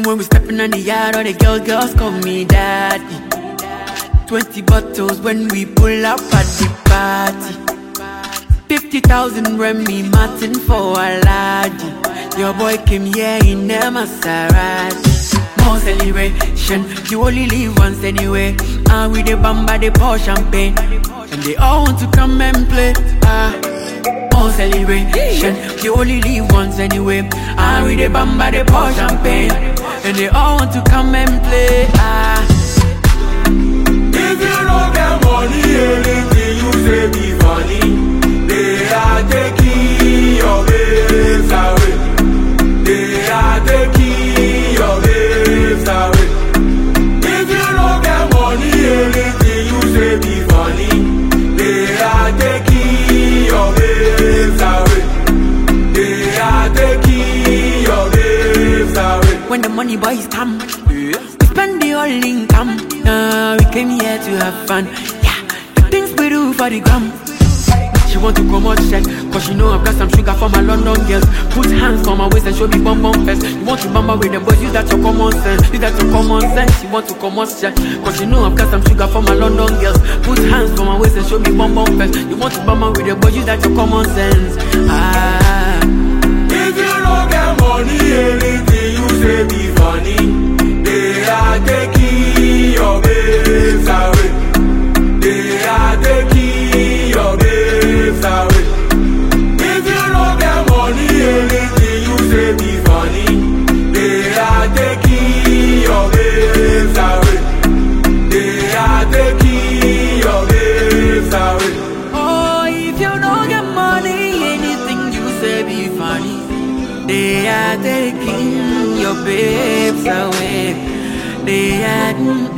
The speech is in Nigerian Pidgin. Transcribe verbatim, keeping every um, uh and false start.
when we stepping on the yard, all the girls, girls call me daddy. Twenty bottles when we pull up at the party. Fifty thousand Remy Martin for a laddie. Your boy came here in a Maserati. More celebration, you only live once anyway. And with the bamba, they pour champagne, and they all want to come and play. Ah, more celebration, you only live once anyway. And with the bamba, they pour champagne, and they all want to come and play. Ah, if you don't get money, anything you say be funny. They are taking your babes away. They are taking your babes away. If you don't get money, anything you say be funny. They are taking your babes away. They are taking your babes away. when the money boys come, we spend the whole income. Nah, we came here to have fun. Yeah, the things we do for the gram. She want to come out check, cause she know I've got some sugar for my London girls. Put hands on my waist and show me bum bum fest. You want to bamba with the boys, use that your common sense. Use that your common sense. She want to come out check, cause she know I've got some sugar for my London girls. Put hands on my waist and show me bum bum fest. You want to bamba with the boys, use that your common sense. Ah, if you don't get money, anything you say be funny. They are taking your babes away. They are taking your babes away. If you don't get money, anything you say be funny. They are taking your babes away. They are taking your babes away. oh, if you don't get money, anything you say be funny. They are taking your babes away. They are.